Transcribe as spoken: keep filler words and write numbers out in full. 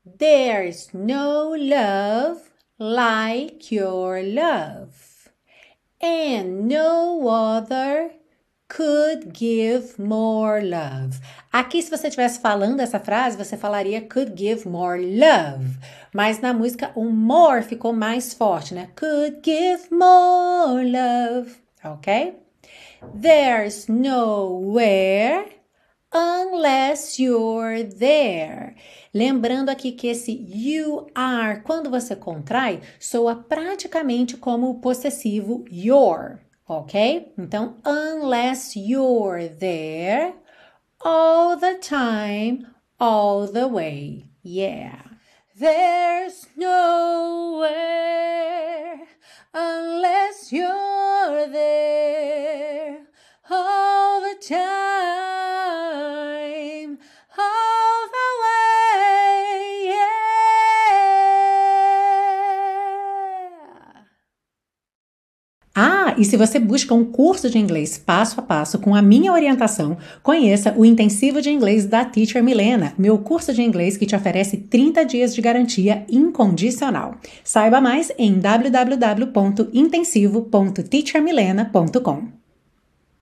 There's no love like your love, and no other could give more love. Aqui, se você estivesse falando essa frase, você falaria could give more love. Mas na música, o more ficou mais forte, né? Could give more love, ok? There's nowhere unless you're there. Lembrando aqui que esse you are, quando você contrai, soa praticamente como o possessivo your, ok? Então, unless you're there all the time, all the way, yeah. There's nowhere unless you're there all the time, all the way, yeah. Ah, e se você busca um curso de inglês passo a passo com a minha orientação, conheça o Intensivo de Inglês da Teacher Milena, meu curso de inglês que te oferece trinta dias de garantia incondicional. Saiba mais em w w w ponto intensivo ponto teacher milena ponto com.